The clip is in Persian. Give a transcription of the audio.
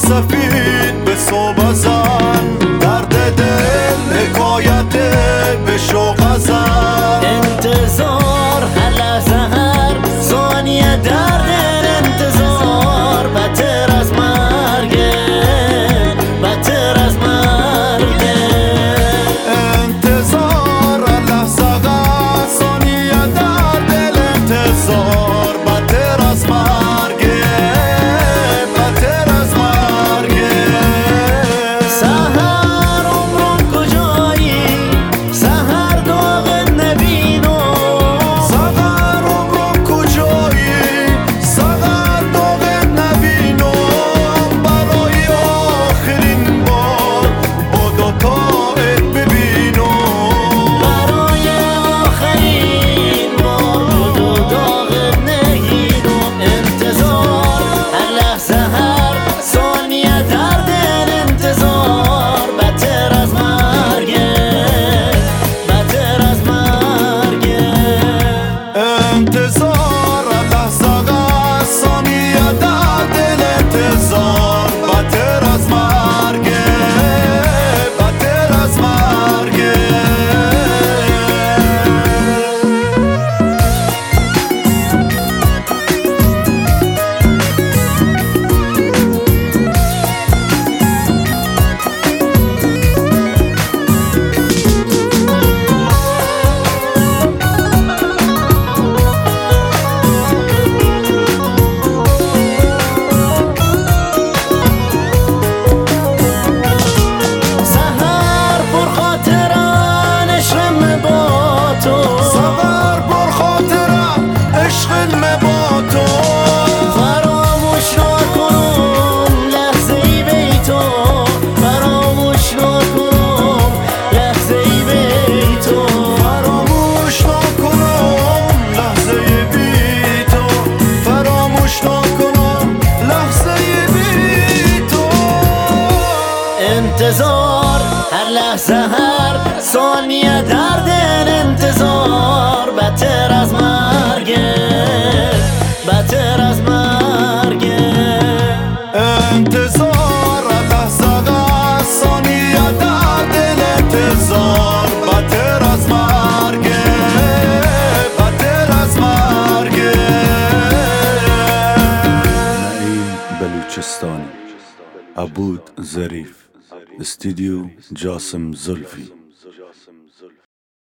سفید به صبح زن، درد دل حکایت به شوق ازن. انتظار هر لحظه هر ثانیه درد انتظار، بدتر از مرگه، بدتر از مرگه. انتظار هر لحظه هر ثانیه درد انتظار، بدتر از مرگه، بدتر از مرگه. سحر عمرم کجایی، سحر داغ نبینو، سحر عمرم کجایی، سحر داغ نبینو. برای آخرین بار با دوتایت ببینو، برای آخرین بار دو داغ نگینو. انتظار هر لحظه هر ثانیه درد انتظار، بدتر از مرگه، بدتر از مرگه. انتظار لحظه هر ثانیه در دل انتظار، بدتر از مرگه، بدتر از مرگه. سحر پرخاطران عشقم با تو، سحر پرخاطرم عشقم با تو. فراموش نکنم لحظه ای بی تو، فراموش نکنم لحظه ای بی تو، فراموش نکنم لحظه بی تو، فراموش نکنم لحظه بی تو. انتظار هر لحظه هر ثانیه درد انتظار، بدتر از مرگه، بدتر از مرگه. انتظار لحظه هر ثانیه در دل انتظار، بدتر از مرگه، بدتر از مرگه. نعیم بلوچستانی، عبود ظریف، استودیو جاسم زلفی.